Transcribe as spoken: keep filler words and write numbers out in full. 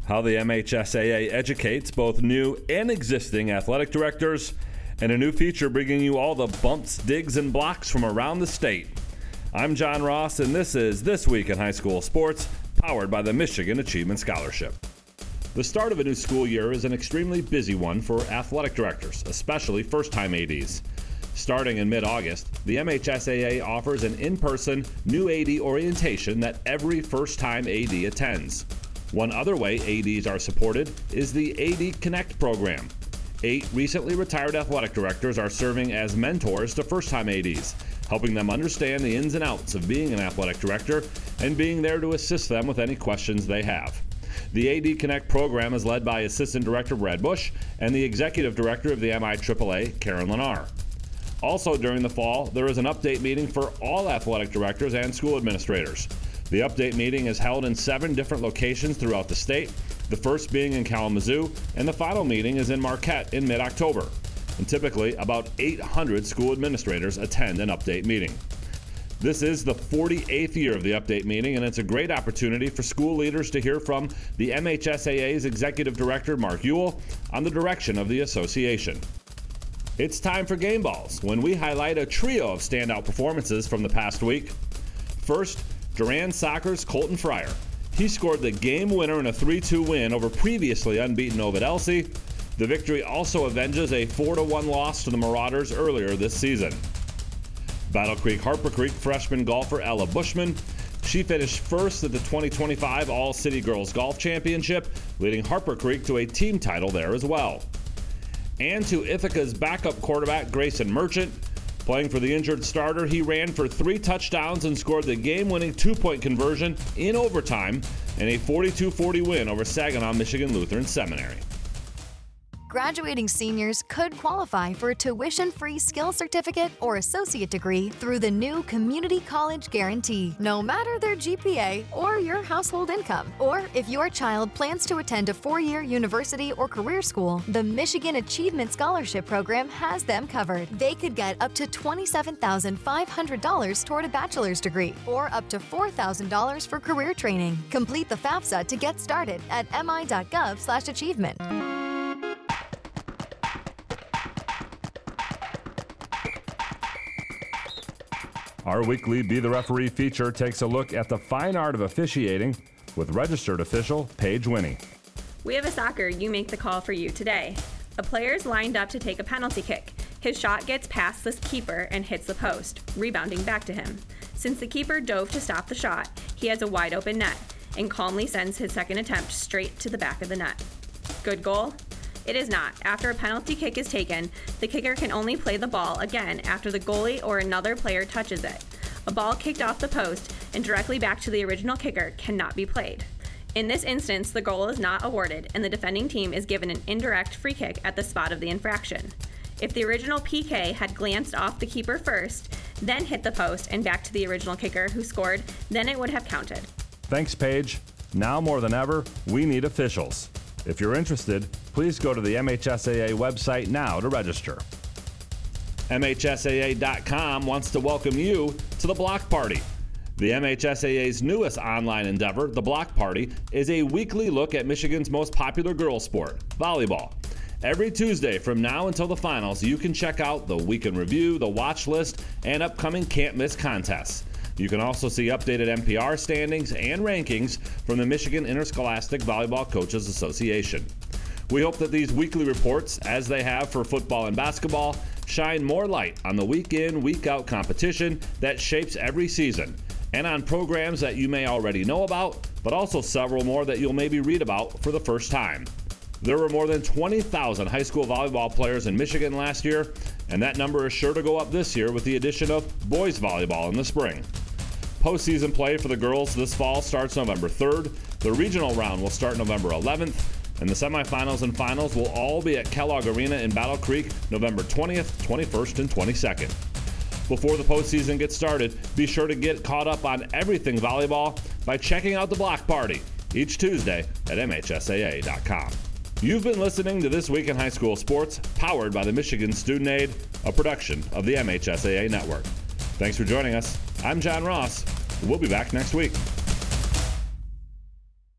how the M H S A A educates both new and existing athletic directors, and a new feature bringing you all the bumps, digs, and blocks from around the state. I'm John Ross, and this is This Week in High School Sports, powered by the Michigan Achievement Scholarship. The start of a new school year is an extremely busy one for athletic directors, especially first-time A Ds. Starting in mid-August, the M H S A A offers an in-person new A D orientation that every first-time A D attends. One other way A Ds are supported is the A D Connect program. Eight recently retired athletic directors are serving as mentors to first-time A Ds, helping them understand the ins and outs of being an athletic director and being there to assist them with any questions they have. The A D Connect program is led by Assistant Director Brad Bush and the Executive Director of the M I triple A, Karen Lennar. Also during the fall, there is an update meeting for all athletic directors and school administrators. The update meeting is held in seven different locations throughout the state, the first being in Kalamazoo, and the final meeting is in Marquette in mid-October. And typically, about eight hundred school administrators attend an update meeting. This is the forty-eighth year of the update meeting, and it's a great opportunity for school leaders to hear from the M H S A A's Executive Director, Mark Ewell, on the direction of the association. It's time for Game Balls, when we highlight a trio of standout performances from the past week. First, Durand Soccer's Colton Fryer. He scored the game winner in a three two win over previously unbeaten Ovid Elsie. The victory also avenges a four to one loss to the Marauders earlier this season. Battle Creek Harper Creek freshman golfer Ella Bushman. She finished first at the twenty twenty-five All-City Girls Golf Championship, leading Harper Creek to a team title there as well. And to Ithaca's backup quarterback Grayson Merchant. Playing for the injured starter, he ran for three touchdowns and scored the game-winning two-point conversion in overtime in a forty-two forty win over Saginaw Michigan Lutheran Seminary. Graduating seniors could qualify for a tuition-free skills certificate or associate degree through the new Community College Guarantee, no matter their G P A or your household income. Or if your child plans to attend a four-year university or career school, the Michigan Achievement Scholarship Program has them covered. They could get up to twenty-seven thousand five hundred dollars toward a bachelor's degree or up to four thousand dollars for career training. Complete the FAFSA to get started at mi.gov slash achievement. Our weekly Be the Referee feature takes a look at the fine art of officiating with registered official Paige Winnie. We have a soccer You Make the Call for you today. A player is lined up to take a penalty kick. His shot gets past the keeper and hits the post, rebounding back to him. Since the keeper dove to stop the shot, he has a wide open net and calmly sends his second attempt straight to the back of the net. Good goal? It is not. After a penalty kick is taken, the kicker can only play the ball again after the goalie or another player touches it. A ball kicked off the post and directly back to the original kicker cannot be played. In this instance, the goal is not awarded and the defending team is given an indirect free kick at the spot of the infraction. If the original P K had glanced off the keeper first, then hit the post and back to the original kicker who scored, then it would have counted. Thanks, Paige. Now more than ever, we need officials. If you're interested, please go to the M H S A A website now to register. M H S A A dot com wants to welcome you to the Block Party. The M H S A A's newest online endeavor, the Block Party, is a weekly look at Michigan's most popular girls sport, volleyball. Every Tuesday from now until the finals, you can check out the week in review, the watch list, and upcoming can't-miss contests. You can also see updated M P R standings and rankings from the Michigan Interscholastic Volleyball Coaches Association. We hope that these weekly reports, as they have for football and basketball, shine more light on the week-in, week-out competition that shapes every season, and on programs that you may already know about, but also several more that you'll maybe read about for the first time. There were more than twenty thousand high school volleyball players in Michigan last year, and that number is sure to go up this year with the addition of boys volleyball in the spring. Postseason play for the girls this fall starts November third. The regional round will start November eleventh, and the semifinals and finals will all be at Kellogg Arena in Battle Creek November twentieth, twenty-first, and twenty-second. Before the postseason gets started, be sure to get caught up on everything volleyball by checking out the Block Party each Tuesday at M H S A A dot com. You've been listening to This Week in High School Sports, powered by the Michigan Student Aid, a production of the M H S A A Network. Thanks for joining us. I'm John Ross. We'll be back next week.